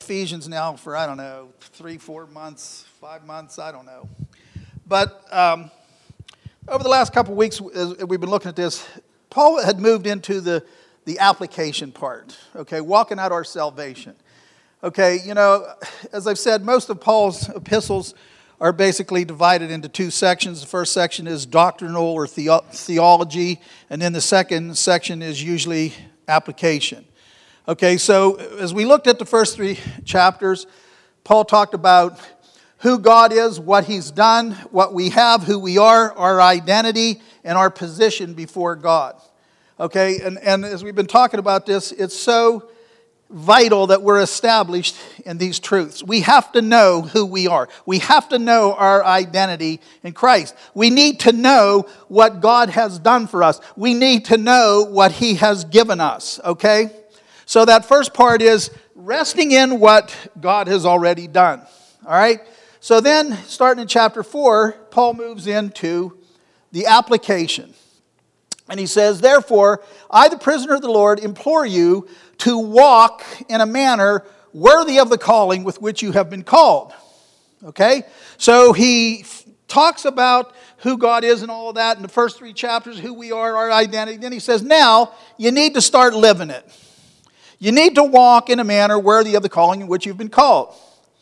Ephesians now for, I don't know, 3, 4 months, 5 months, I don't know. But over the last couple of weeks, as we've been looking at this, Paul had moved into the application part, okay, walking out our salvation. Okay, you know, as I've said, most of Paul's epistles are basically divided into two sections. The first section is doctrinal or theology, and then the second section is usually application. Okay, so as we looked at the first 3 chapters, Paul talked about who God is, what He's done, what we have, who we are, our identity, and our position before God. Okay, and as we've been talking about this, it's so vital that we're established in these truths. We have to know who we are. We have to know our identity in Christ. We need to know what God has done for us. We need to know what He has given us, okay? So that first part is resting in what God has already done, all right? So then, starting in chapter 4, Paul moves into the application. And he says, therefore, I, the prisoner of the Lord, implore you to walk in a manner worthy of the calling with which you have been called. Okay? So he talks about who God is and all of that in the first 3 chapters, who we are, our identity. Then he says, now you need to start living it. You need to walk in a manner worthy of the calling in which you've been called.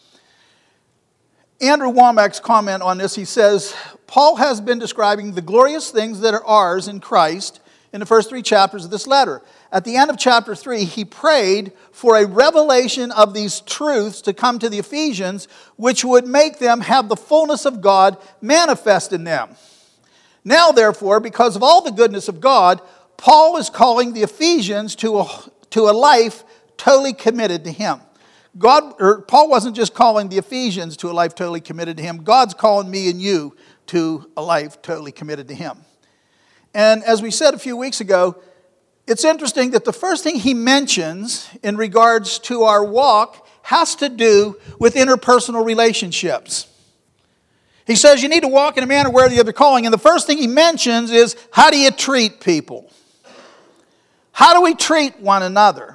Andrew Wommack's comment on this, he says, Paul has been describing the glorious things that are ours in Christ in the first 3 chapters of this letter. At the end of chapter 3, he prayed for a revelation of these truths to come to the Ephesians, which would make them have the fullness of God manifest in them. Now, therefore, because of all the goodness of God, Paul is calling the Ephesians to a life totally committed to Him. Paul wasn't just calling the Ephesians to a life totally committed to Him. God's calling me and you to a life totally committed to Him. And as we said a few weeks ago, it's interesting that the first thing he mentions in regards to our walk has to do with interpersonal relationships. He says you need to walk in a manner worthy of the calling. And the first thing he mentions is, how do you treat people? How do we treat one another?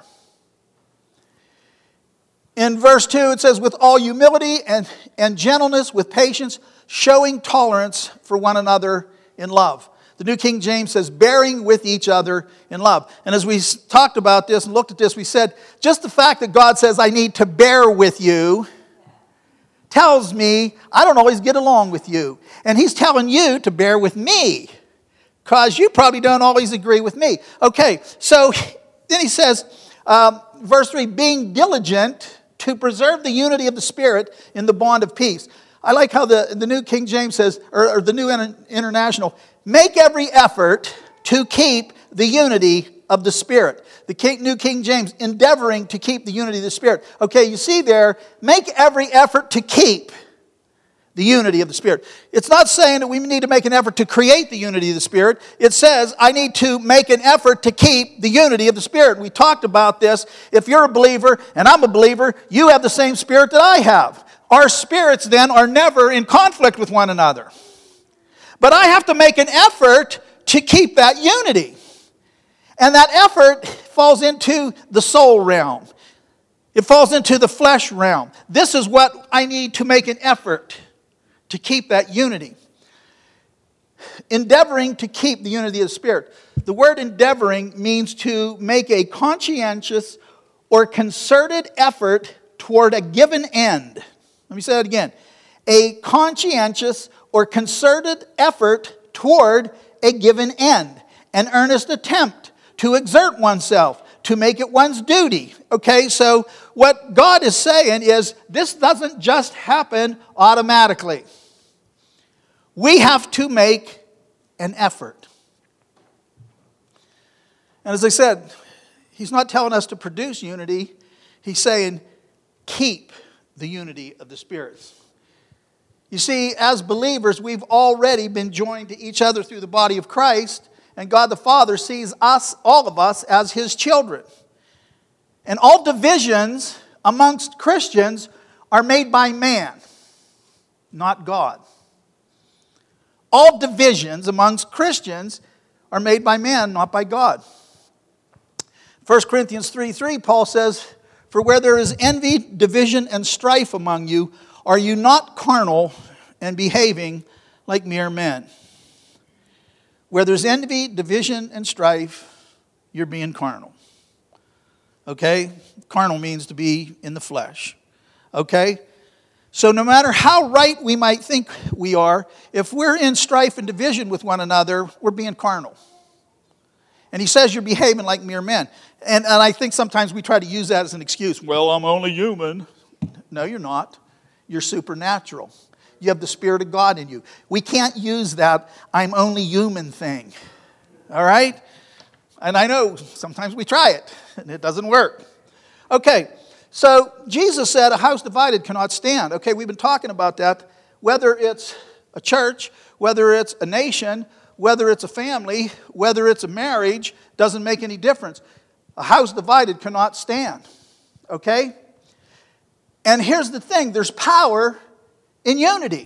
In verse 2, it says, with all humility and gentleness, with patience, showing tolerance for one another in love. The New King James says, bearing with each other in love. And as we talked about this and looked at this, we said, just the fact that God says, I need to bear with you, tells me I don't always get along with you. And He's telling you to bear with me, because you probably don't always agree with me. Okay, so then he says, verse 3, being diligent to preserve the unity of the Spirit in the bond of peace. I like how the New King James says, or the New International, make every effort to keep the unity of the Spirit. The New King James, endeavoring to keep the unity of the Spirit. Okay, you see there, make every effort to keep the unity of the Spirit. It's not saying that we need to make an effort to create the unity of the Spirit. It says, I need to make an effort to keep the unity of the Spirit. We talked about this. If you're a believer and I'm a believer, you have the same spirit that I have. Our spirits then are never in conflict with one another. But I have to make an effort to keep that unity. And that effort falls into the soul realm. It falls into the flesh realm. This is what I need to make an effort to keep that unity. Endeavoring to keep the unity of the Spirit. The word endeavoring means to make a conscientious or concerted effort toward a given end. Let me say that again. A conscientious or concerted effort toward a given end. An earnest attempt to exert oneself, to make it one's duty. Okay, so what God is saying is this doesn't just happen automatically. We have to make an effort. And as I said, He's not telling us to produce unity. He's saying keep the unity of the spirits. You see, as believers, we've already been joined to each other through the body of Christ, and God the Father sees us, all of us, as His children. And all divisions amongst Christians are made by man, not God. All divisions amongst Christians are made by man, not by God. 1 Corinthians 3:3, Paul says, For where there is envy, division, and strife among you, are you not carnal and behaving like mere men? Where there's envy, division, and strife, you're being carnal. Okay? Carnal means to be in the flesh. Okay? So no matter how right we might think we are, if we're in strife and division with one another, we're being carnal. And he says you're behaving like mere men. And I think sometimes we try to use that as an excuse. Well, I'm only human. No, you're not. You're supernatural. You have the Spirit of God in you. We can't use that I'm only human thing. All right? And I know sometimes we try it, and it doesn't work. Okay, so Jesus said a house divided cannot stand. Okay, we've been talking about that. Whether it's a church, whether it's a nation, whether it's a family, whether it's a marriage, doesn't make any difference. A house divided cannot stand. Okay? And here's the thing, there's power in unity.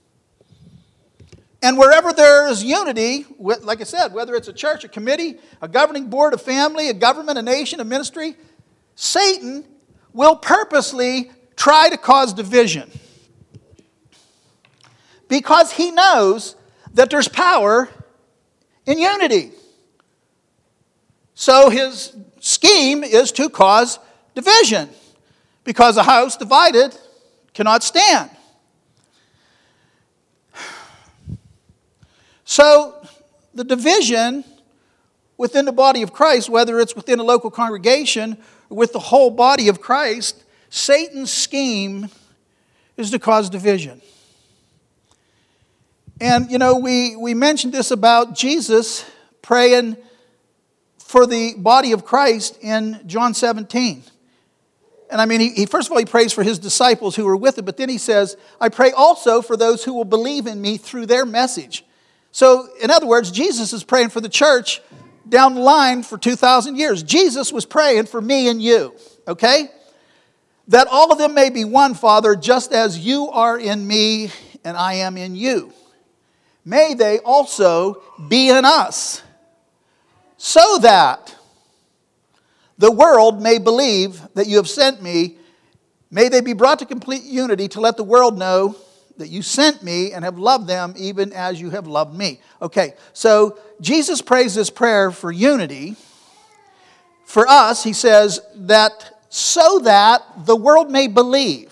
And wherever there is unity, like I said, whether it's a church, a committee, a governing board, a family, a government, a nation, a ministry, Satan will purposely try to cause division. Because he knows that there's power in unity. So his scheme is to cause division. Because a house divided cannot stand. So the division within the body of Christ, whether it's within a local congregation or with the whole body of Christ, Satan's scheme is to cause division. And, we mentioned this about Jesus praying for the body of Christ in John 17. And I mean, he first of all, he prays for his disciples who were with him, but then he says, I pray also for those who will believe in me through their message. So, in other words, Jesus is praying for the church down the line for 2,000 years. Jesus was praying for me and you, okay? That all of them may be one, Father, just as you are in me and I am in you. May they also be in us, so that the world may believe that you have sent me. May they be brought to complete unity to let the world know that you sent me and have loved them even as you have loved me. Okay, so Jesus prays this prayer for unity. For us, he says that so that the world may believe.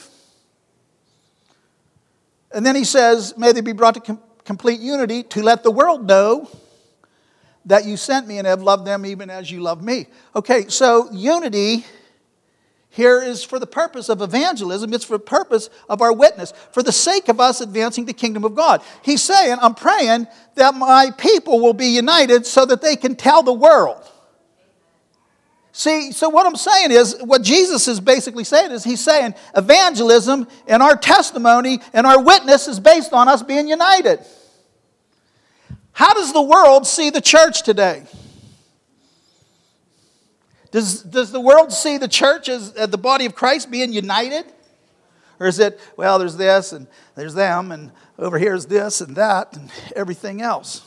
And then he says, may they be brought to complete unity to let the world know that you sent me and have loved them even as you love me. Okay, so unity here is for the purpose of evangelism. It's for the purpose of our witness, for the sake of us advancing the kingdom of God. He's saying, I'm praying that my people will be united so that they can tell the world. See, so what I'm saying is, what Jesus is basically saying is, he's saying evangelism and our testimony and our witness is based on us being united. How does the world see the church today? Does the world see the church as the body of Christ being united? Or is it, well, there's this and there's them and over here is this and that and everything else?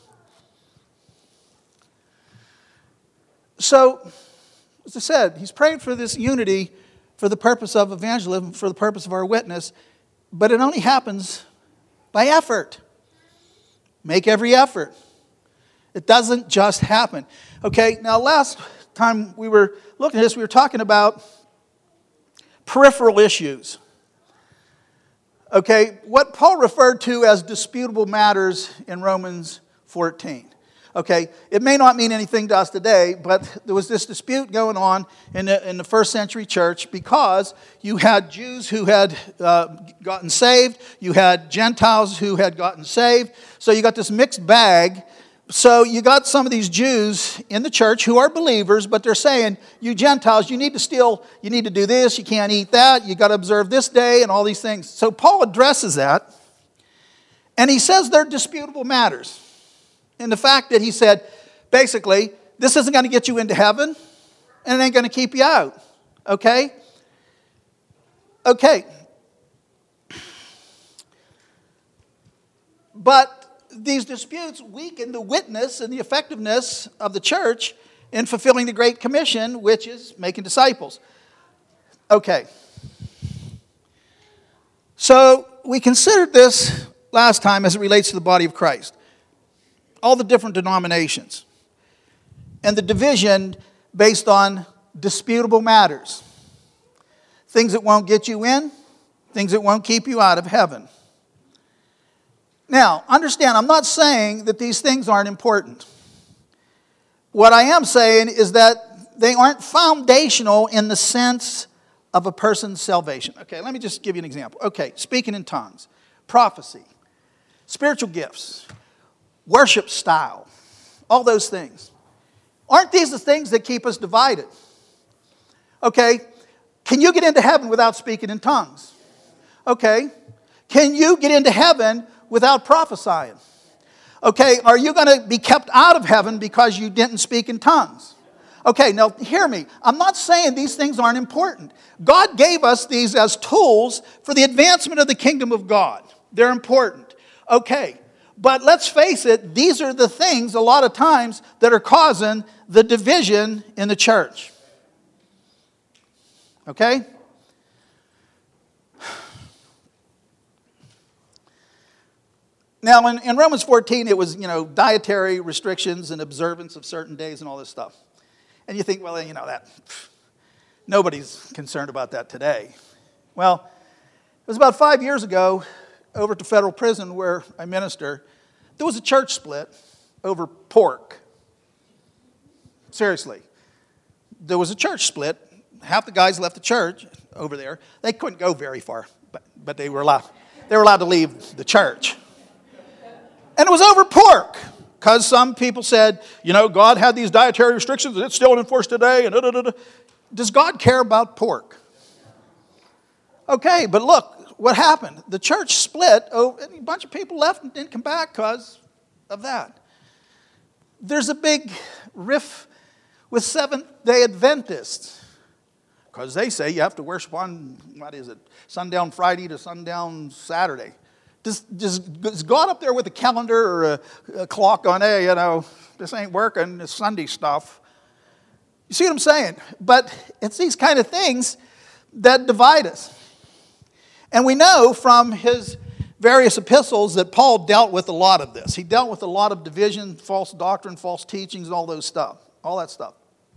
So, as I said, he's praying for this unity for the purpose of evangelism, for the purpose of our witness, but it only happens by effort. Make every effort. It doesn't just happen. Okay, now last time we were looking at this, we were talking about peripheral issues. Okay, what Paul referred to as disputable matters in Romans 14. Okay, it may not mean anything to us today, but there was this dispute going on in the first century church because you had Jews who had gotten saved, you had Gentiles who had gotten saved, so you got this mixed bag. So you got some of these Jews in the church who are believers, but they're saying, you Gentiles, you need to do this, you can't eat that, you got to observe this day and all these things. So Paul addresses that, and he says they're disputable matters. And the fact that he said, basically, this isn't going to get you into heaven, and it ain't going to keep you out. Okay? Okay. But these disputes weaken the witness and the effectiveness of the church in fulfilling the Great Commission, which is making disciples. Okay. So we considered this last time as it relates to the body of Christ. All the different denominations. And the division based on disputable matters. Things that won't get you in, things that won't keep you out of heaven. Now, understand, I'm not saying that these things aren't important. What I am saying is that they aren't foundational in the sense of a person's salvation. Okay, let me just give you an example. Okay, speaking in tongues, prophecy, spiritual gifts, worship style, all those things. Aren't these the things that keep us divided? Okay, can you get into heaven without speaking in tongues? Okay, can you get into heaven without prophesying? Okay, are you going to be kept out of heaven because you didn't speak in tongues? Okay, now hear me. I'm not saying these things aren't important. God gave us these as tools for the advancement of the kingdom of God. They're important. Okay, but let's face it, these are the things a lot of times that are causing the division in the church. Okay? Now, in Romans 14, it was, dietary restrictions and observance of certain days and all this stuff. And you think, well, that nobody's concerned about that today. Well, it was about 5 years ago, over at the federal prison where I minister, there was a church split over pork. Seriously. There was a church split. Half the guys left the church over there. They couldn't go very far, but they were allowed to leave the church. And it was over pork. Because some people said, God had these dietary restrictions and it's still enforced today. And Does God care about pork? Okay, but look, what happened? The church split, and a bunch of people left and didn't come back because of that. There's a big riff with Seventh-day Adventists. Because they say you have to worship on, sundown Friday to sundown Saturday. Is God up there with a calendar or a clock on, hey, this ain't working, it's Sunday stuff. You see what I'm saying? But it's these kind of things that divide us. And we know from his various epistles that Paul dealt with a lot of this. He dealt with a lot of division, false doctrine, false teachings, all that stuff.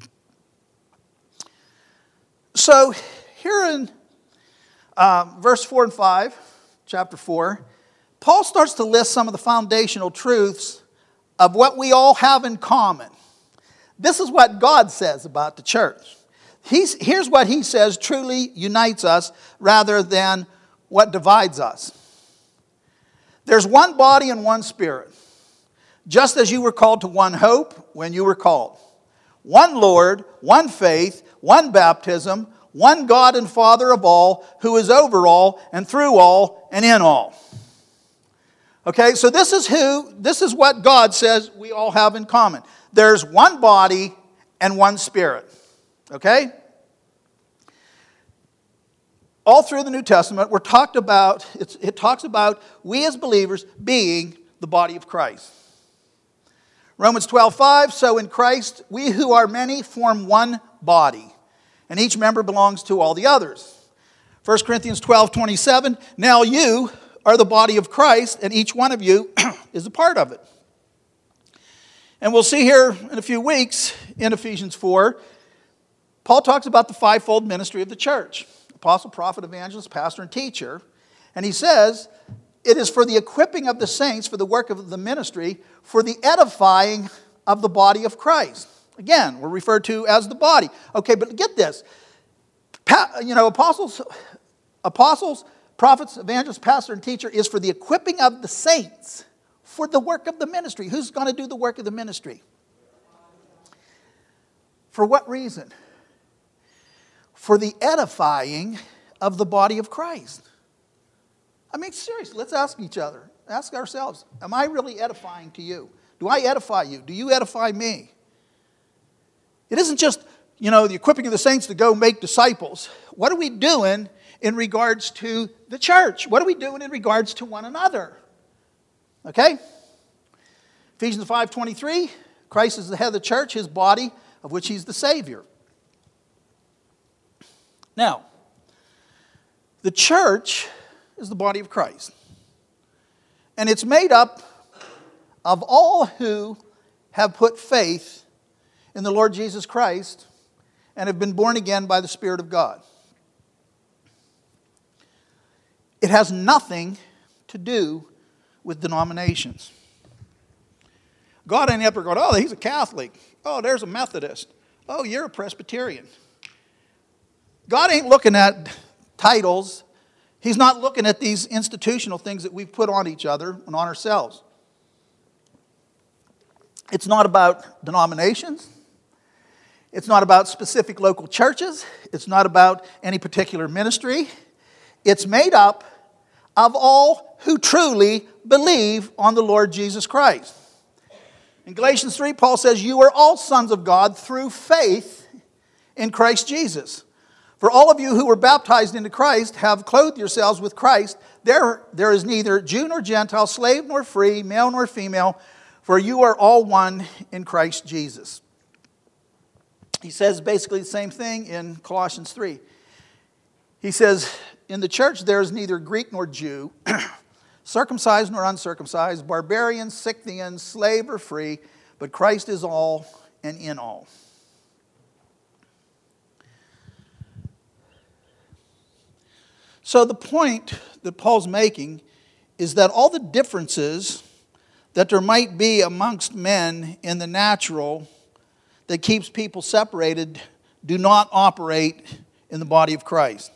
So here in verse 4 and 5, chapter 4, Paul starts to list some of the foundational truths of what we all have in common. This is what God says about the church. Here's what he says truly unites us rather than what divides us. There's one body and one spirit, just as you were called to one hope when you were called. One Lord, one faith, one baptism, one God and Father of all, who is over all and through all and in all. Okay, so this is what God says we all have in common. There's one body and one spirit. Okay? All through the New Testament, it talks about we as believers being the body of Christ. Romans 12:5, so in Christ, we who are many form one body, and each member belongs to all the others. 1 Corinthians 12:27, now you are the body of Christ, and each one of you is a part of it. And we'll see here in a few weeks, in Ephesians 4, Paul talks about the fivefold ministry of the church. Apostle, prophet, evangelist, pastor, and teacher. And he says, it is for the equipping of the saints, for the work of the ministry, for the edifying of the body of Christ. Again, we're referred to as the body. Okay, but get this. Apostles, prophets, evangelists, pastor, and teacher is for the equipping of the saints for the work of the ministry. Who's going to do the work of the ministry? For what reason? For the edifying of the body of Christ. I mean, seriously, let's ask each other. Ask ourselves, am I really edifying to you? Do I edify you? Do you edify me? It isn't just, the equipping of the saints to go make disciples. What are we doing in regards to the church? What are we doing in regards to one another? Okay? Ephesians 5:23, Christ is the head of the church, his body, of which he's the Savior. Now, The church is the body of Christ. And it's made up of all who have put faith in the Lord Jesus Christ and have been born again by the Spirit of God. It has nothing to do with denominations. God ain't ever going, oh, he's a Catholic. Oh, there's a Methodist. Oh, you're a Presbyterian. God ain't looking at titles. He's not looking at these institutional things that we've put on each other and on ourselves. It's not about denominations. It's not about specific local churches. It's not about any particular ministry. It's made up of all who truly believe on the Lord Jesus Christ. In Galatians 3, Paul says, you are all sons of God through faith in Christ Jesus. For all of you who were baptized into Christ have clothed yourselves with Christ. There is neither Jew nor Gentile, slave nor free, male nor female, for you are all one in Christ Jesus. He says basically the same thing in Colossians 3. He says, in the church there is neither Greek nor Jew, circumcised nor uncircumcised, barbarian, Scythian, slave or free, but Christ is all and in all. So the point that Paul's making is that all the differences that there might be amongst men in the natural that keeps people separated do not operate in the body of Christ.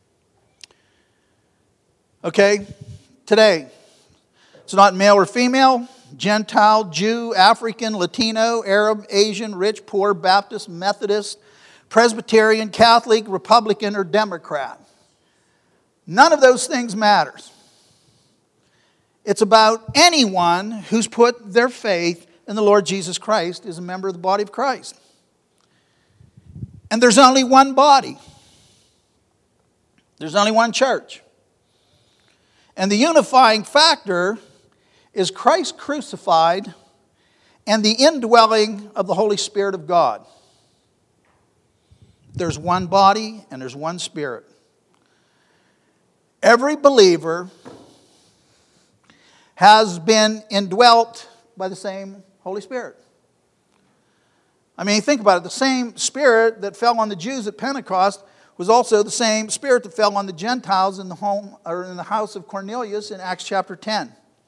Okay? Today, it's not male or female, Gentile, Jew, African, Latino, Arab, Asian, rich, poor, Baptist, Methodist, Presbyterian, Catholic, Republican, or Democrat. None of those things matters. It's about anyone who's put their faith in the Lord Jesus Christ is a member of the body of Christ. And there's only one body. There's only one church. And the unifying factor is Christ crucified and the indwelling of the Holy Spirit of God. There's one body and there's one Spirit. Every believer has been indwelt by the same Holy Spirit. I mean, think about it. The same Spirit that fell on the Jews at Pentecost was also the same Spirit that fell on the Gentiles in the home or in the house of Cornelius in Acts chapter 10.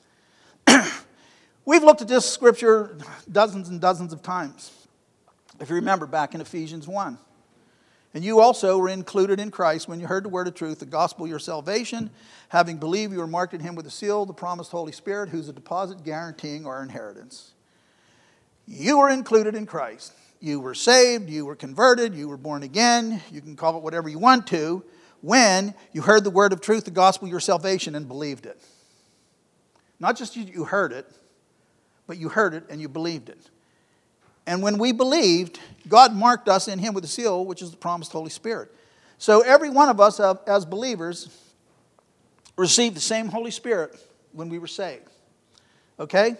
We've looked at this scripture dozens and dozens of times. If you remember back in Ephesians 1. And you also were included in Christ when you heard the word of truth, the gospel of your salvation. Having believed, you were marked in him with a seal, the promised Holy Spirit, who's a deposit guaranteeing our inheritance. You were included in Christ. You were saved, you were converted, you were born again. You can call it whatever you want to. When you heard the word of truth, the gospel of your salvation, and believed it. Not just you heard it, but you heard it and you believed it. And when we believed, God marked us in him with a seal, which is the promised Holy Spirit. So every one of us as believers received the same Holy Spirit when we were saved. Okay?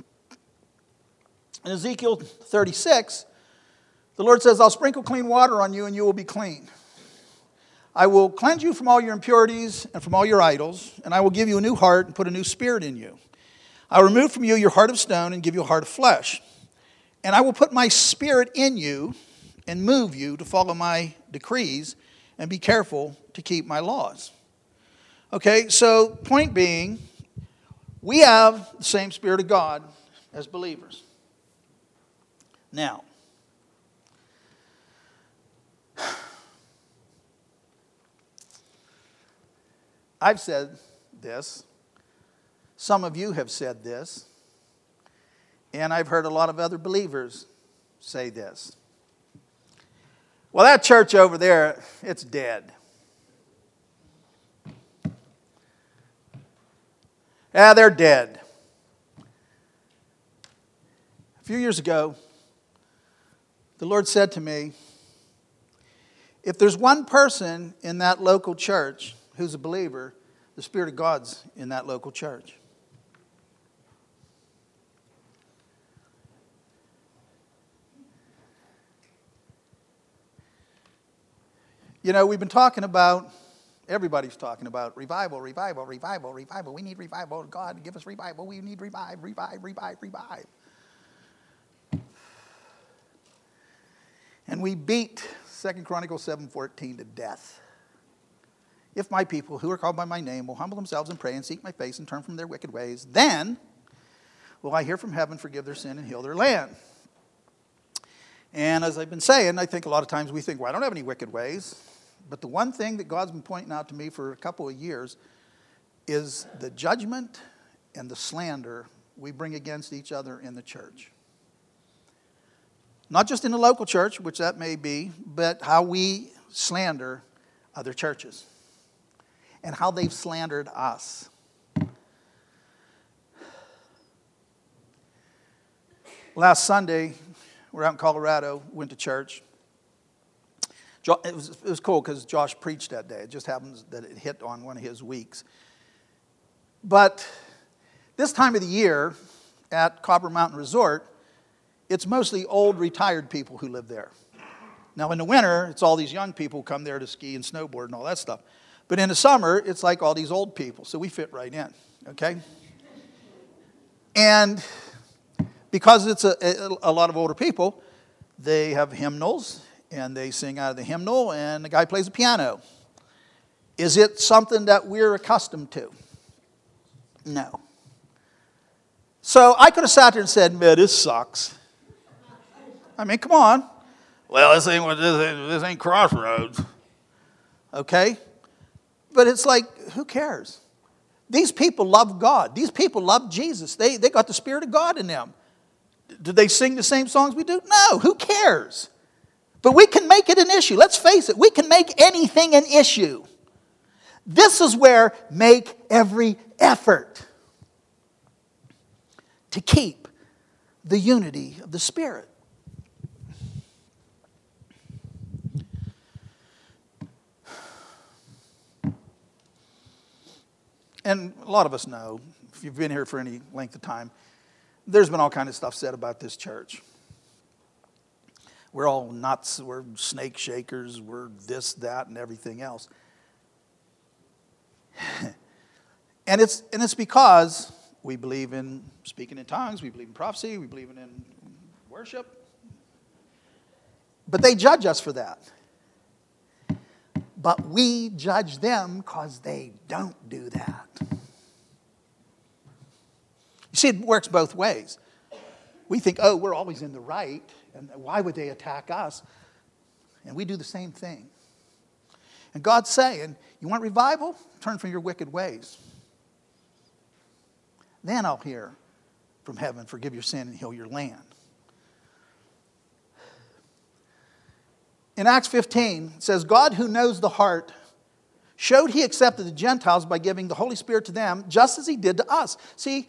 In Ezekiel 36, the Lord says, I'll sprinkle clean water on you and you will be clean. I will cleanse you from all your impurities and from all your idols, and I will give you a new heart and put a new spirit in you. I will remove from you your heart of stone and give you a heart of flesh. And I will put my spirit in you and move you to follow my decrees and be careful to keep my laws. Okay, so point being, we have the same Spirit of God as believers. Now, I've said this. Some of you have said this. And I've heard a lot of other believers say this. Well, that church over there, it's dead. Yeah, they're dead. A few years ago, the Lord said to me, if there's one person in that local church who's a believer, the Spirit of God's in that local church. You know, we've been talking about Everybody's talking about revival, revival, revival, revival. We need revival. God, give us revival. We need revive, revive, revive, revive. And we beat 2 Chronicles 7:14 to death. If my people who are called by my name will humble themselves and pray and seek my face and turn from their wicked ways, then will I hear from heaven, forgive their sin, and heal their land. And as I've been saying, I think a lot of times we think, well, I don't have any wicked ways. But the one thing that God's been pointing out to me for a couple of years is the judgment and the slander we bring against each other in the church. Not just in the local church, which that may be, but how we slander other churches and how they've slandered us. Last Sunday, we're out in Colorado, went to church. It was cool because Josh preached that day. It just happens that it hit on one of his weeks. But this time of the year at Copper Mountain Resort, it's mostly old retired people who live there. Now in the winter, it's all these young people who come there to ski and snowboard and all that stuff. But in the summer, it's like all these old people. So we fit right in, okay? And because it's a lot of older people, they have hymnals, and they sing out of the hymnal, and the guy plays the piano. Is it something that we're accustomed to? No. So I could have sat there and said, man, this sucks. I mean, come on. Well, this ain't Crossroads. Okay? But it's like, who cares? These people love God. These people love Jesus. They got the Spirit of God in them. Did they sing the same songs we do? No, who cares? But we can make it an issue. Let's face it, we can make anything an issue. This is where make every effort to keep the unity of the Spirit. And a lot of us know, if you've been here for any length of time, there's been all kinds of stuff said about this church. We're all nuts, we're snake shakers, we're this, that, and everything else. And it's because we believe in speaking in tongues, we believe in prophecy, we believe in worship. But they judge us for that. But we judge them because they don't do that. You see, it works both ways. We think, oh, we're always in the right, and why would they attack us? And we do the same thing. And God's saying, you want revival? Turn from your wicked ways. Then I'll hear from heaven, forgive your sin and heal your land. In Acts 15, it says, God who knows the heart showed he accepted the Gentiles by giving the Holy Spirit to them, just as he did to us. See,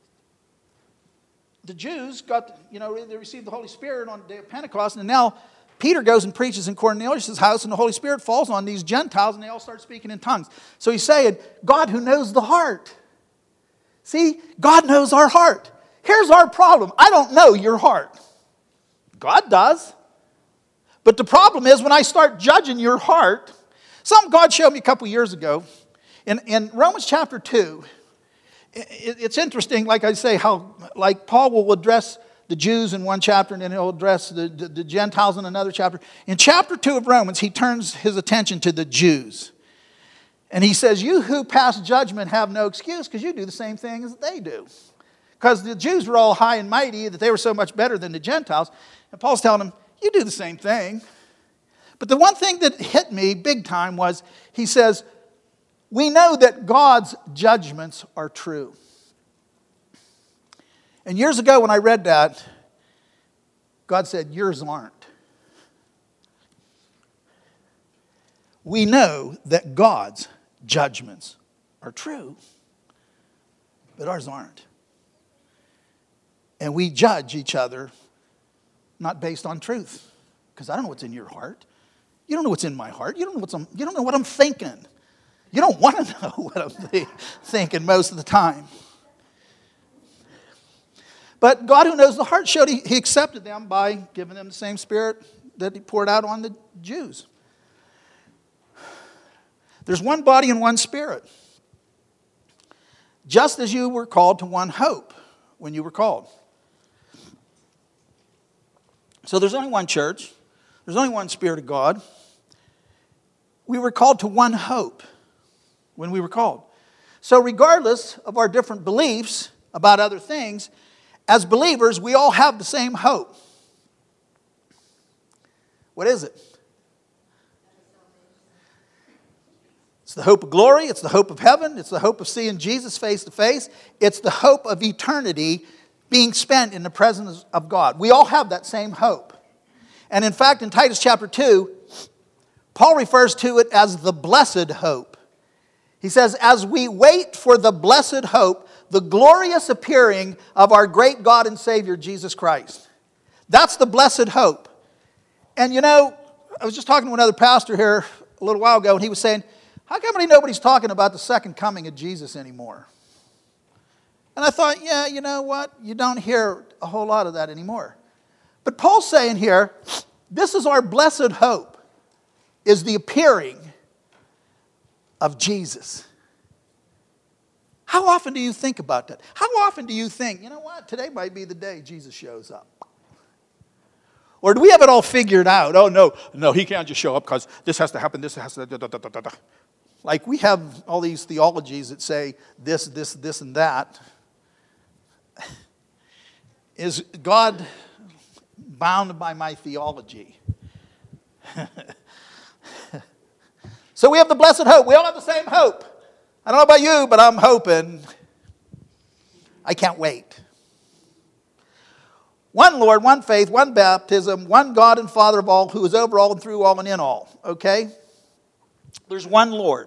the Jews they received the Holy Spirit on the day of Pentecost, and now Peter goes and preaches in Cornelius' house, and the Holy Spirit falls on these Gentiles, and they all start speaking in tongues. So he's saying, God who knows the heart. See, God knows our heart. Here's our problem. I don't know your heart. God does. But the problem is when I start judging your heart, something God showed me a couple years ago, in Romans chapter 2, it's interesting, like I say, how like Paul will address the Jews in one chapter and then he'll address the Gentiles in another chapter. In chapter 2 of Romans, he turns his attention to the Jews. And he says, you who pass judgment have no excuse because you do the same thing as they do. Because the Jews were all high and mighty, that they were so much better than the Gentiles. And Paul's telling them, you do the same thing. But the one thing that hit me big time was, he says, we know that God's judgments are true. And years ago when I read that, God said, yours aren't. We know that God's judgments are true, but ours aren't. And we judge each other not based on truth. Because I don't know what's in your heart. You don't know what's in my heart. You don't know what I'm thinking. You don't want to know what I'm thinking most of the time. But God who knows the heart showed he accepted them by giving them the same Spirit that he poured out on the Jews. There's one body and one Spirit. Just as you were called to one hope when you were called. So there's only one church. There's only one Spirit of God. We were called to one hope when we were called. So regardless of our different beliefs about other things, as believers, we all have the same hope. What is it? It's the hope of glory. It's the hope of heaven. It's the hope of seeing Jesus face to face. It's the hope of eternity being spent in the presence of God. We all have that same hope. And in fact, in Titus chapter 2, Paul refers to it as the blessed hope. He says, as we wait for the blessed hope, the glorious appearing of our great God and Savior, Jesus Christ. That's the blessed hope. And you know, I was just talking to another pastor here a little while ago, and he was saying, how come nobody's talking about the second coming of Jesus anymore? And I thought, yeah, you know what? You don't hear a whole lot of that anymore. But Paul's saying here, this is our blessed hope, is the appearing of Jesus. How often do you think about that? How often do you think, you know what, today might be the day Jesus shows up? Or do we have it all figured out? Oh, no, he can't just show up because this has to happen, this has to, da, da, da, da, da. Like we have all these theologies that say this, and that. Is God bound by my theology? So we have the blessed hope. We all have the same hope. I don't know about you, but I'm hoping. I can't wait. One Lord, one faith, one baptism, one God and Father of all, who is over all and through all and in all. Okay? There's one Lord.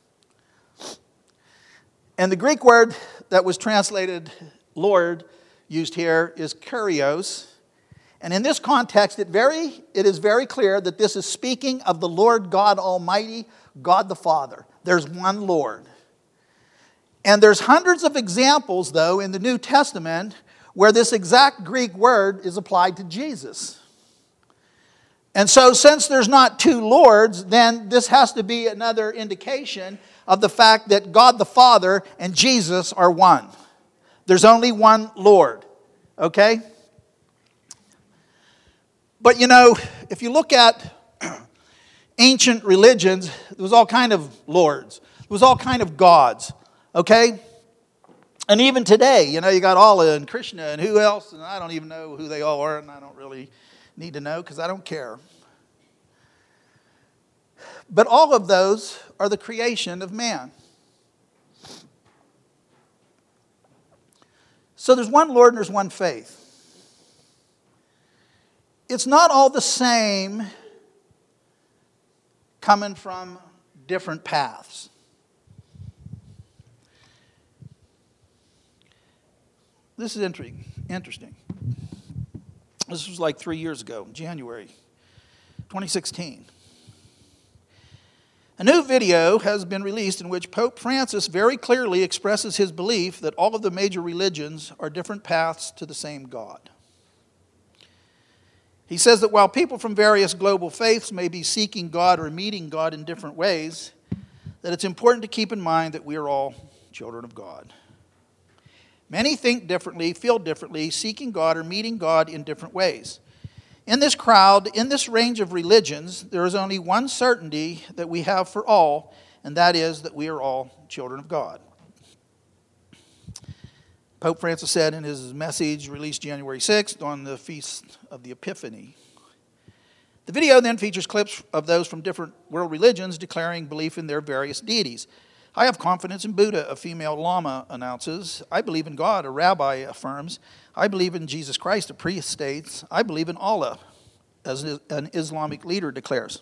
And the Greek word that was translated Lord used here is kurios. And in this context, it is very clear that this is speaking of the Lord God Almighty, God the Father. There's one Lord. And there's hundreds of examples, though, in the New Testament where this exact Greek word is applied to Jesus. And so since there's not two Lords, then this has to be another indication of the fact that God the Father and Jesus are one. There's only one Lord. Okay? But you know, if you look at ancient religions, there was all kind of lords. There was all kind of gods. Okay? And even today, you know, you got Allah and Krishna and who else, and I don't even know who they all are, and I don't really need to know because I don't care. But all of those are the creation of man. So there's one Lord and there's one faith. It's not all the same coming from different paths. This is interesting. This was like 3 years ago, January 2016. A new video has been released in which Pope Francis very clearly expresses his belief that all of the major religions are different paths to the same God. He says that while people from various global faiths may be seeking God or meeting God in different ways, that it's important to keep in mind that we are all children of God. Many think differently, feel differently, seeking God or meeting God in different ways. In this crowd, in this range of religions, there is only one certainty that we have for all, and that is that we are all children of God. Pope Francis said in his message released January 6th on the Feast of the Epiphany. The video then features clips of those from different world religions declaring belief in their various deities. I have confidence in Buddha, a female lama announces. I believe in God, a rabbi affirms. I believe in Jesus Christ, a priest states. I believe in Allah, as an Islamic leader declares.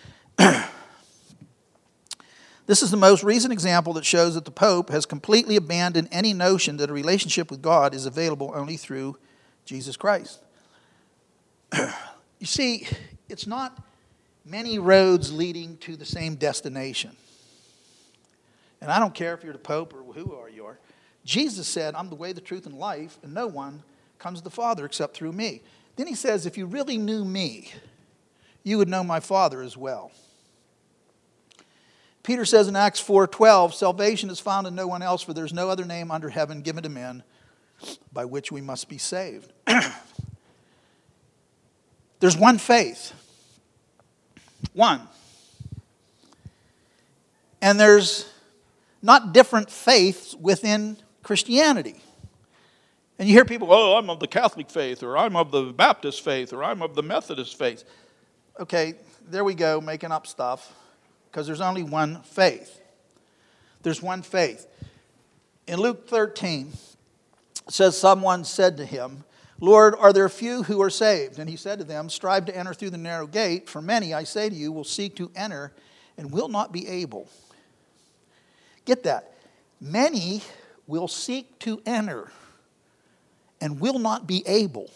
This is the most recent example that shows that the Pope has completely abandoned any notion that a relationship with God is available only through Jesus Christ. You see, it's not many roads leading to the same destination. And I don't care if you're the Pope or who you are. Jesus said, I'm the way, the truth, and life, and no one comes to the Father except through me. Then he says, if you really knew me, you would know my Father as well. Peter says in Acts 4:12, salvation is found in no one else, for there's no other name under heaven given to men by which we must be saved. There's one faith. One. And there's not different faiths within Christianity. And you hear people, oh, I'm of the Catholic faith, or I'm of the Baptist faith, or I'm of the Methodist faith. Okay, there we go, making up stuff, because there's only one faith. There's one faith. In Luke 13, it says, someone said to him, Lord, are there few who are saved? And he said to them, strive to enter through the narrow gate, for many, I say to you, will seek to enter and will not be able. Get that. Many will seek to enter and will not be able.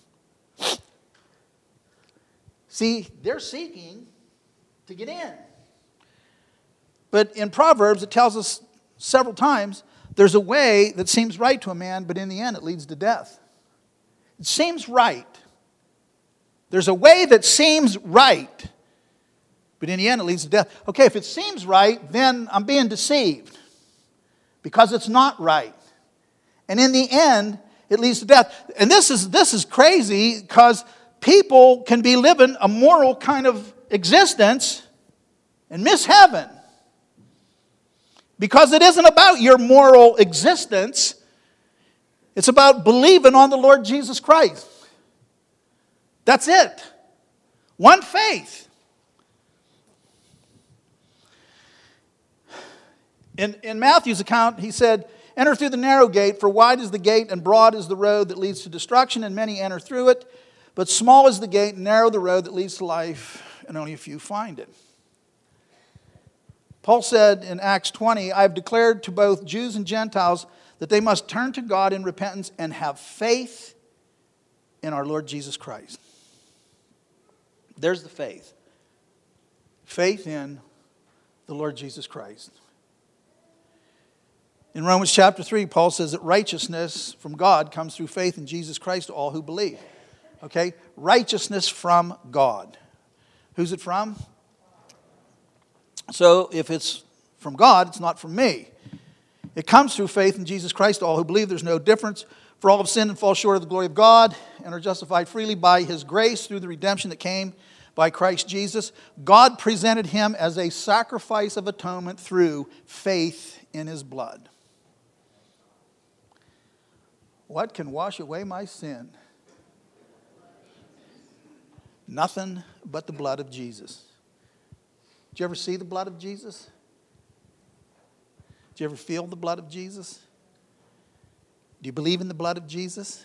See, they're seeking to get in. But in Proverbs, it tells us several times, there's a way that seems right to a man, but in the end it leads to death. It seems right. There's a way that seems right, but in the end it leads to death. Okay, if it seems right, then I'm being deceived because it's not right. And in the end, it leads to death. And this is crazy because people can be living a moral kind of existence and miss heaven. Because it isn't about your moral existence. It's about believing on the Lord Jesus Christ. That's it. One faith. In Matthew's account, he said, enter through the narrow gate, for wide is the gate and broad is the road that leads to destruction, and many enter through it. But small is the gate and narrow the road that leads to life, and only a few find it. Paul said in Acts 20, I have declared to both Jews and Gentiles that they must turn to God in repentance and have faith in our Lord Jesus Christ. There's the faith. Faith in the Lord Jesus Christ. In Romans chapter 3, Paul says that righteousness from God comes through faith in Jesus Christ to all who believe. Okay? Righteousness from God. Who's it from? So if it's from God, it's not from me. It comes through faith in Jesus Christ to all who believe. There's no difference. For all have sinned and fall short of the glory of God and are justified freely by His grace through the redemption that came by Christ Jesus. God presented Him as a sacrifice of atonement through faith in His blood. What can wash away my sin? Nothing but the blood of Jesus. Did you ever see the blood of Jesus? Did you ever feel the blood of Jesus? Do you believe in the blood of Jesus?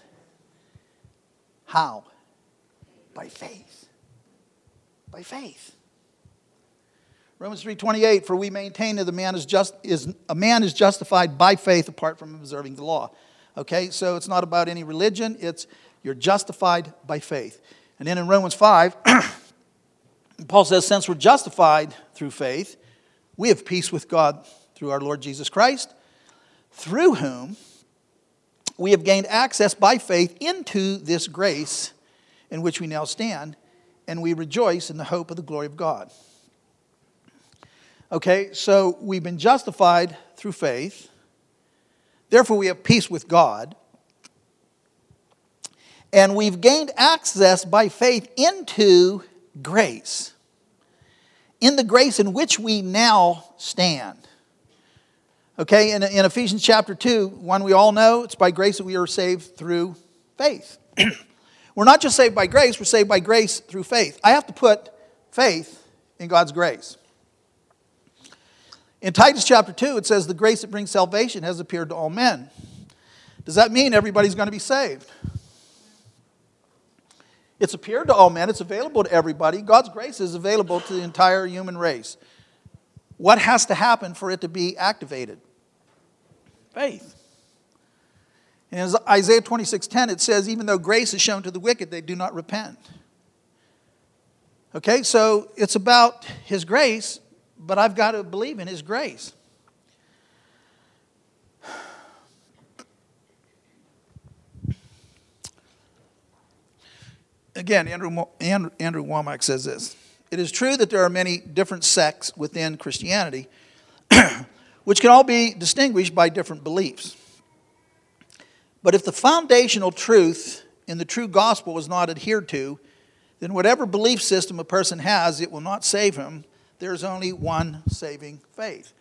How? By faith. By faith. Romans 3:28, for we maintain that a man is justified by faith apart from observing the law. Okay, so it's not about any religion, it's you're justified by faith. And then in Romans 5, Paul says, since we're justified through faith, we have peace with God through our Lord Jesus Christ, through whom we have gained access by faith into this grace in which we now stand, and we rejoice in the hope of the glory of God. Okay, so we've been justified through faith. Therefore, we have peace with God. And we've gained access by faith into grace. In the grace in which we now stand. Okay, in Ephesians chapter 2, one we all know, it's by grace that we are saved through faith. We're not just saved by grace, we're saved by grace through faith. I have to put faith in God's grace. In Titus chapter 2, it says, the grace that brings salvation has appeared to all men. Does that mean everybody's going to be saved? It's appeared to all men. It's available to everybody. God's grace is available to the entire human race. What has to happen for it to be activated? Faith. In Isaiah 26:10, it says, even though grace is shown to the wicked, they do not repent. Okay, so it's about His grace, but I've got to believe in His grace. Again, Andrew Womack says this. it is true that there are many different sects within Christianity, which can all be distinguished by different beliefs. But if the foundational truth in the true gospel is not adhered to, then whatever belief system a person has, it will not save him. There is only one saving faith.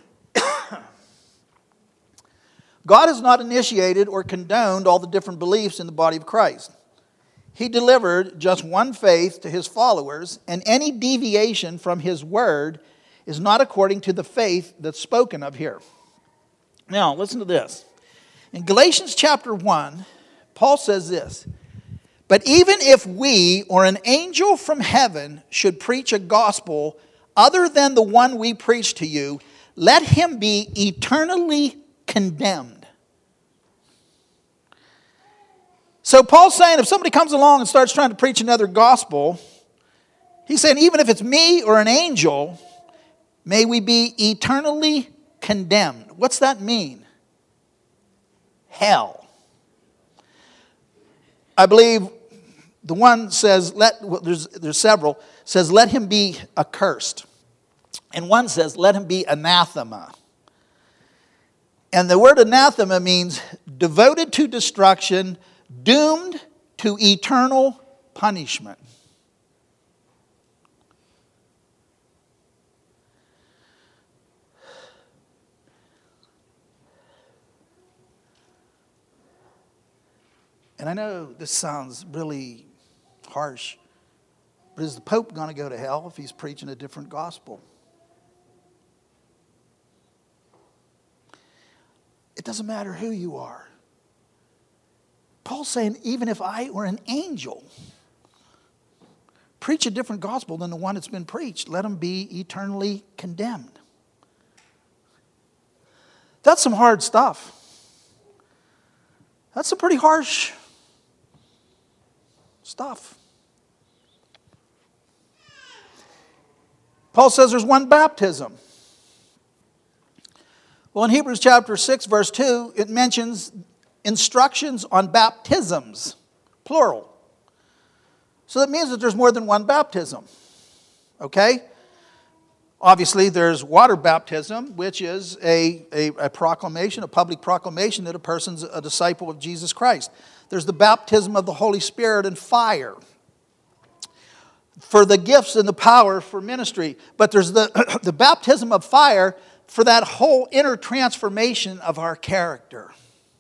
God has not initiated or condoned all the different beliefs in the body of Christ. He delivered just one faith to his followers, and any deviation from his word is not according to the faith that's spoken of here. Now, listen to this. In Galatians chapter 1, Paul says this, "But even if we or an angel from heaven should preach a gospel other than the one we preach to you, let him be eternally condemned." So Paul's saying if somebody comes along and starts trying to preach another gospel, he's saying even if it's me or an angel, may we be eternally condemned. What's that mean? Hell. I believe the one says, there's several, says let him be accursed. And one says let him be anathema. And the word anathema means devoted to destruction, doomed to eternal punishment. And I know this sounds really harsh, but is the Pope going to go to hell if he's preaching a different gospel? It doesn't matter who you are. Paul's saying even if I or an angel preach a different gospel than the one that's been preached, let him be eternally condemned. That's some hard stuff. That's some pretty harsh stuff. Paul says there's one baptism. Well, in Hebrews chapter 6, verse 2, it mentions instructions on baptisms, plural. So that means that there's more than one baptism. Okay? Obviously, there's water baptism, which is a proclamation, a public proclamation that a person's a disciple of Jesus Christ. There's the baptism of the Holy Spirit and fire for the gifts and the power for ministry. But there's the baptism of fire for that whole inner transformation of our character.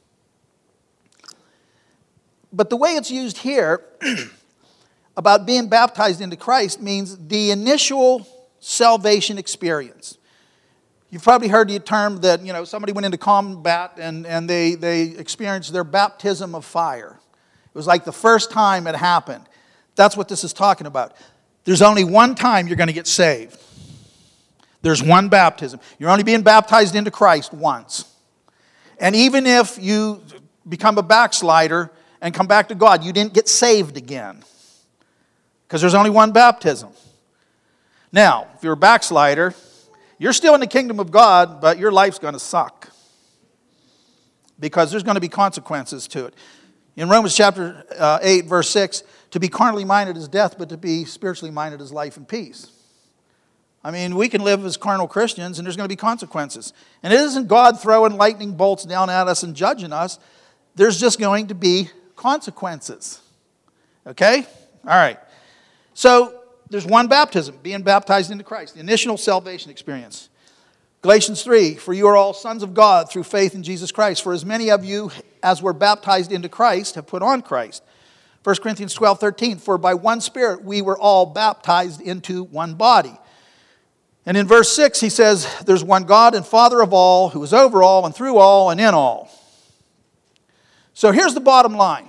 But the way it's used here about being baptized into Christ means the initial salvation experience. You've probably heard the term that, somebody went into combat and they experienced their baptism of fire. It was like the first time it happened. That's what this is talking about. There's only one time you're going to get saved. There's one baptism. You're only being baptized into Christ once. And even if you become a backslider and come back to God, you didn't get saved again. Because there's only one baptism. Now, if you're a backslider, you're still in the kingdom of God, but your life's going to suck. Because there's going to be consequences to it. In Romans chapter 8, verse 6, to be carnally minded is death, but to be spiritually minded is life and peace. I mean, we can live as carnal Christians, and there's going to be consequences. And it isn't God throwing lightning bolts down at us and judging us. There's just going to be consequences. Okay? All right. So, there's one baptism, being baptized into Christ, the initial salvation experience. Galatians 3, for you are all sons of God through faith in Jesus Christ. For as many of you as were baptized into Christ have put on Christ. 1 Corinthians 12:13, for by one Spirit we were all baptized into one body. And in verse 6 he says, there's one God and Father of all, who is over all and through all and in all. So here's the bottom line.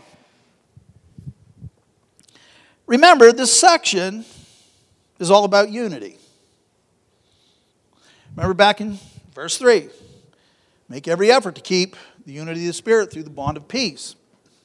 Remember, this section is all about unity. Remember back in verse 3. Make every effort to keep the unity of the Spirit through the bond of peace.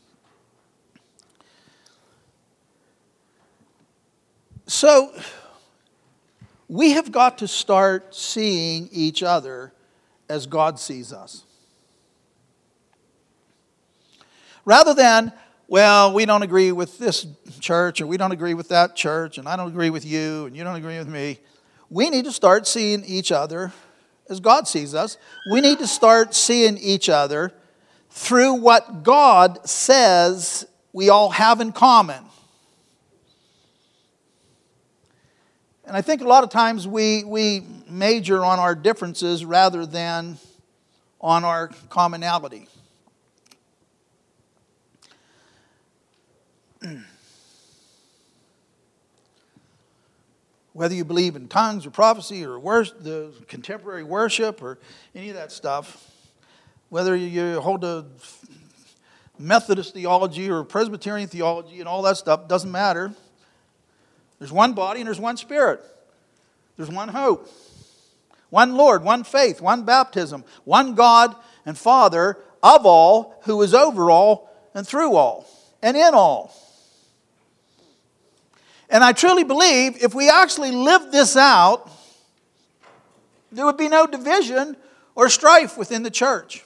So, we have got to start seeing each other as God sees us. Rather than well, we don't agree with this church, or we don't agree with that church, and I don't agree with you, and you don't agree with me. We need to start seeing each other as God sees us. We need to start seeing each other through what God says we all have in common. And I think a lot of times we major on our differences rather than on our commonality. Whether you believe in tongues or prophecy or the contemporary worship or any of that stuff, whether you hold a Methodist theology or Presbyterian theology and all that stuff, doesn't matter. There's one body and there's one Spirit. There's one hope, one Lord, one faith, one baptism, one God and Father of all, who is over all and through all and in all. And I truly believe if we actually live this out, there would be no division or strife within the church.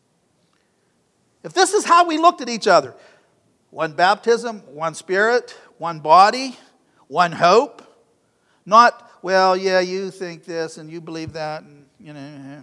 If this is how we looked at each other, one baptism, one Spirit, one body, one hope, not, well, yeah, you think this and you believe that, and you know.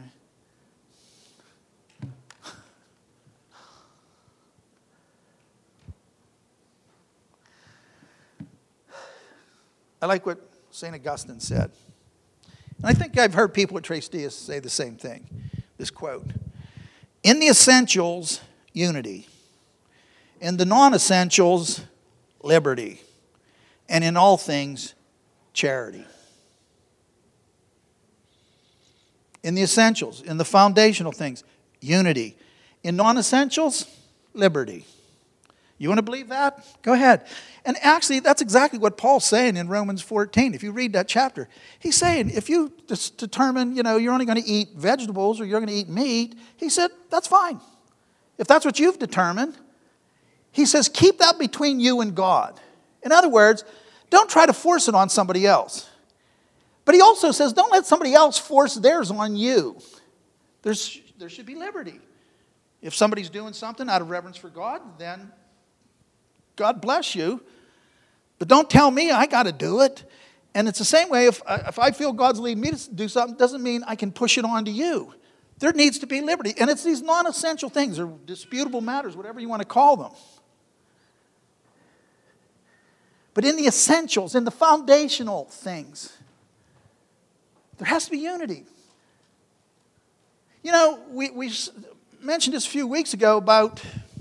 I like what St. Augustine said. And I think I've heard people at Tres Dias say the same thing. This quote: in the essentials, unity. In the non-essentials, liberty. And in all things, charity. In the essentials, in the foundational things, unity. In non-essentials, liberty. You want to believe that? Go ahead. And actually, that's exactly what Paul's saying in Romans 14. If you read that chapter, he's saying if you just determine, you're only going to eat vegetables or you're going to eat meat, he said, that's fine. If that's what you've determined, he says, keep that between you and God. In other words, don't try to force it on somebody else. But he also says, don't let somebody else force theirs on you. There should be liberty. If somebody's doing something out of reverence for God, then God bless you. But don't tell me I got to do it. And it's the same way if I feel God's leading me to do something, doesn't mean I can push it on to you. There needs to be liberty. And it's these non-essential things or disputable matters, whatever you want to call them. But in the essentials, in the foundational things, there has to be unity. We mentioned this a few weeks ago about,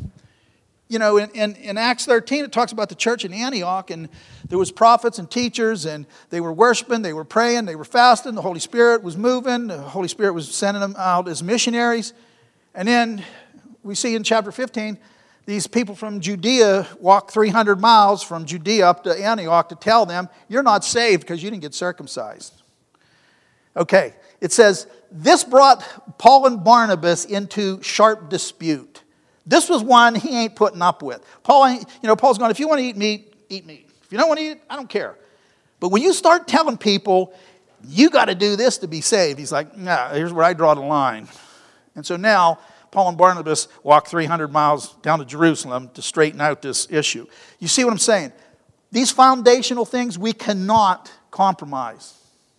in Acts 13, it talks about the church in Antioch, and there was prophets and teachers, and they were worshiping, they were praying, they were fasting, the Holy Spirit was moving, the Holy Spirit was sending them out as missionaries. And then we see in chapter 15, these people from Judea walked 300 miles from Judea up to Antioch to tell them, you're not saved because you didn't get circumcised. Okay, it says, this brought Paul and Barnabas into sharp dispute. This was one he ain't putting up with. Paul's going, if you want to eat meat, eat meat. If you don't want to eat it, I don't care. But when you start telling people, you got to do this to be saved, he's like, nah, here's where I draw the line. And so now, Paul and Barnabas walked 300 miles down to Jerusalem to straighten out this issue. You see what I'm saying? These foundational things we cannot compromise.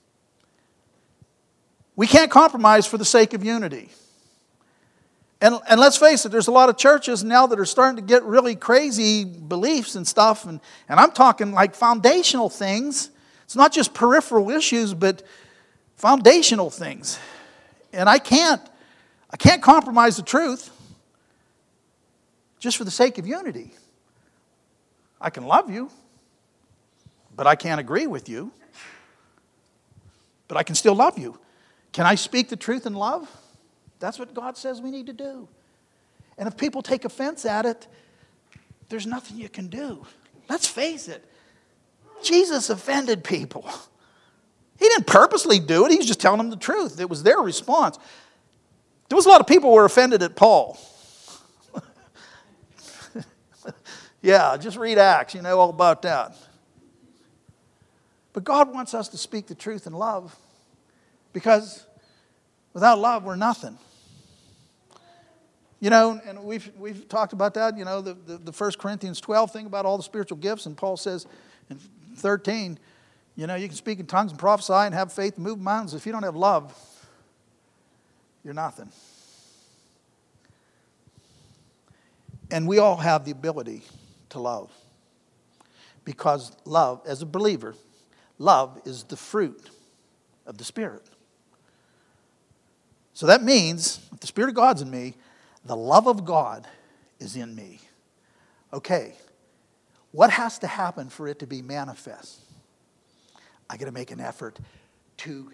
We can't compromise for the sake of unity. And let's face it, there's a lot of churches now that are starting to get really crazy beliefs and stuff. And I'm talking like foundational things. It's not just peripheral issues, but foundational things. And I can't compromise the truth just for the sake of unity. I can love you, but I can't agree with you. But I can still love you. Can I speak the truth in love? That's what God says we need to do. And if people take offense at it, there's nothing you can do. Let's face it. Jesus offended people. He didn't purposely do it. He was just telling them the truth. It was their response. There was a lot of people who were offended at Paul. Yeah, just read Acts. You know all about that. But God wants us to speak the truth in love, because without love, we're nothing. You know, and we've talked about that, you know, the 1 Corinthians 12 thing about all the spiritual gifts, and Paul says in 13, you know, you can speak in tongues and prophesy and have faith and move mountains. If you don't have love, you're nothing. And we all have the ability to love. Because love, as a believer, love is the fruit of the Spirit. So that means, if the Spirit of God's in me, the love of God is in me. Okay, what has to happen for it to be manifest? I got to make an effort to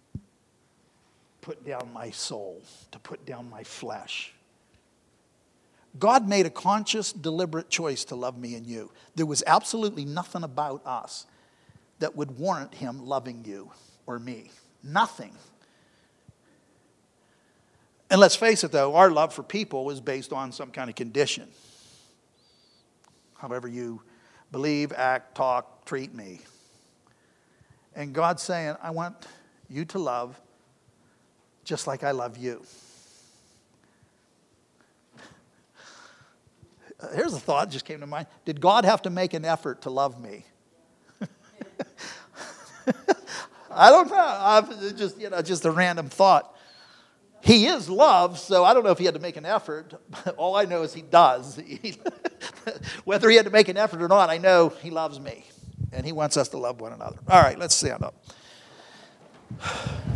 put down my soul, to put down my flesh. God made a conscious, deliberate choice to love me and you. There was absolutely nothing about us that would warrant him loving you or me. Nothing. And let's face it, though, our love for people is based on some kind of condition. However you believe, act, talk, treat me. And God's saying, I want you to love just like I love you. Here's a thought that just came to mind. Did God have to make an effort to love me? I don't know. Just a random thought. He is love, so I don't know if he had to make an effort. All I know is he does. Whether he had to make an effort or not, I know he loves me. And he wants us to love one another. All right, let's stand up.